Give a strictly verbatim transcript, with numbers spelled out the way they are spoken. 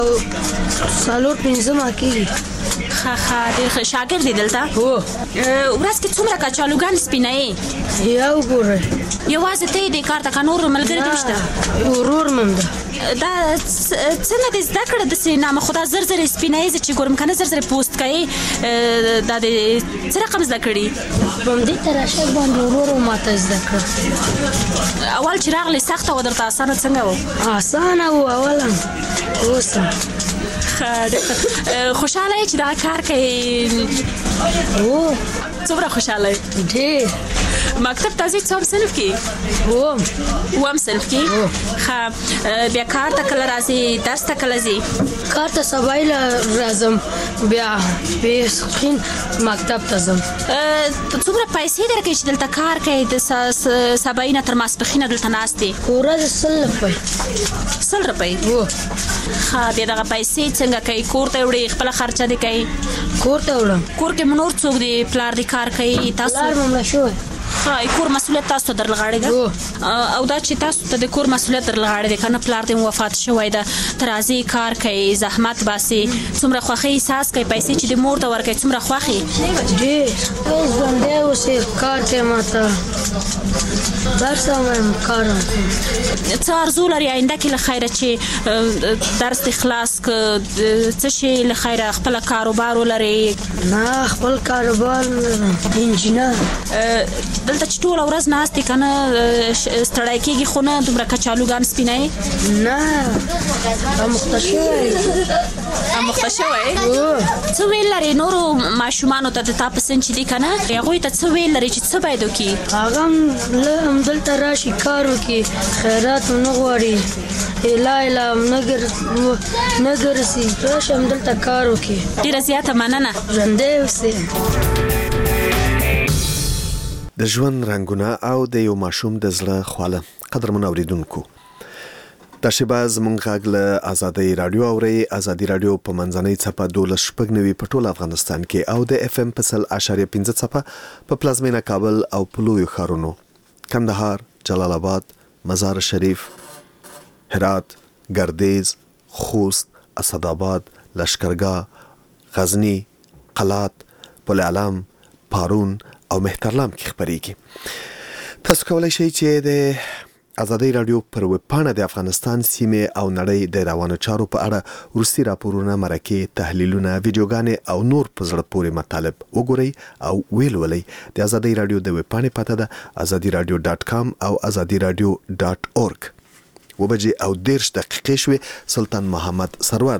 څلور پنځه ما کېږي. ښه ښه ډېر ښه شاګرد یې دلته؟ هو. ورځ کې څومره کچالوګان سپینوې؟ یو ګورئ. یوازې ته یې دې کار ته که نور ملګري دې شته؟ ورور مې هم ده. دا څنګه دې زده کړه داسې نامه خو دا زر زر یې سپینوې زه چې ګورم که نه زر زر یې پوسټ کوې دا دې څه رقم زده کړي؟ په همدې تراشک باندې ورور ماته زده کړه. اول چې راغلې سخته وه درته اسانه څنګه وه؟ اسانه وه اوله اوس هم. خوشحاله یې چې دا کار کوې؟ هو. څومره خوشحاله یې؟ ډېر. مکتب ته ځې څوم صنف کې؟ اووم. اووم صنف کې؟ ښه بیا کار ته کله راځې؟ درس ته کله ځې؟ کار ته سبایله راځم بیا بېسخین مکتب ته ځم. څومره پیسې درکوي چې دلته کار کوې د سبایي نه تر ماسپښینه دلته ناست یې؟ په ورځ سل روپۍ. سل روپۍ؟ هو. ښه بیا دغه پیسې څنګه کوې؟ کور ته وړې خپله خرچه دې کوې؟ کور ته وړم. کور کې مو نور څوک دی؟ پلار دې کار کوي؟ تاسو؟ پلار مې مړه شوی. ښه کور مسؤلیت تاسو ته درلغاړې ده؟ او دا چې تاسو ته د کور مسؤلیت درلغاړې دی که نه پلار دې وفات شوی ده ته راځې کار کوې زحمت باسې څومره خوښۍ احساس کوې پیسې چې دې مور ته ورکوې څومره خوښ یې؟ ډېر. اوس ژوندی اوسې کار کوې ماته درس هم وایم کار هم کوم. څه آرزو لرې آینده کې له خیره چې درس دې خلاص که څه شی له خیره خپله کاروبار ولرې؟ نه خپل کاروبار نه لرم. انجینر. دلته چې ټوله ورځ ناست یې که نه ستړی کېږي خو نه دومره کچالوګان سپینوې؟ نه اموخته شوی. اموخته شوی؟ څه ویل لرې نورو ماشومانو ته د تا په سن چې دي که نه هغوی ته څه ویل لرې چې څه باید وکړي؟ هغه هم همدلته راشي کار وکړي خیرات ونه غواړي اله اله نه ګرځي راشي همدلته کار وکړي. ډېره زیاته مننه. ژوندی اوسې. د ژوند رنګونه او د یو ماشوم د زړه خواله. قدرمن اوریدونکو دا شیبه زموږ غږ له ازادۍ راډیو اورئ. ازادي راډیو په منځنۍ څپه دولس شپږ نوي په ټول افغانستان کې او د اف ام په سل اشاریه پنځه څپه په پلازمینه کابل او په لویو ښارونو کندهار، جلال آباد، مزار شریف، هرات، ګردیز، خوست، اسداباد، لشکرګاه، غزنی، قلات، پل علم، پارون او مهترلام کې خبرېږي. تاسو کولی شئ چې د ازادۍ راډیو پر ویب پاڼه د افغانستان سیمې او نړۍ د روانو چارو په اړه وروستي راپورونه، مرکې، تحلیلونه، ویډیوګانې او نور په زړه پورې مطالب وګورئ او ویلولئ. د ازادۍ راډیو د ویب پاڼې پته ده ازادي راډیو ډاټ کام او ازادي راډیو ډاټ اورګ. و بجې او دېرش دقیقې شوې. سلطان محمد سرور